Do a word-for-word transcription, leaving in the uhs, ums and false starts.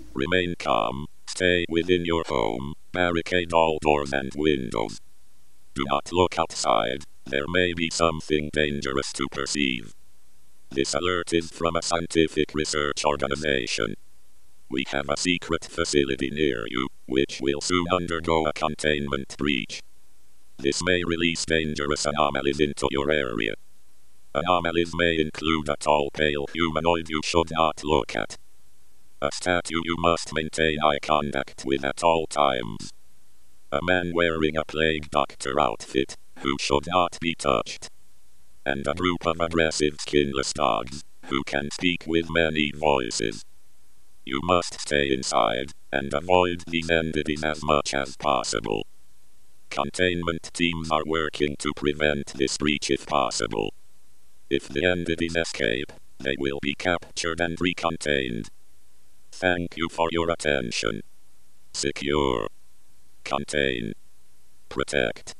Remain calm, stay within your home, barricade all doors and windows. Do not look outside, there may be something dangerous to perceive. This alert is from a scientific research organization. We have a secret facility near you, which will soon undergo a containment breach. This may release dangerous anomalies into your area. Anomalies may include a tall, pale humanoid you should not look at. A statue you must maintain eye contact with at all times. A man wearing a plague doctor outfit, who should not be touched. And a group of aggressive skinless dogs, who can speak with many voices. You must stay inside, and avoid these entities as much as possible. Containment teams are working to prevent this breach if possible. If the entities escape, they will be captured and recontained. Thank you for your attention. Secure. Contain. Protect.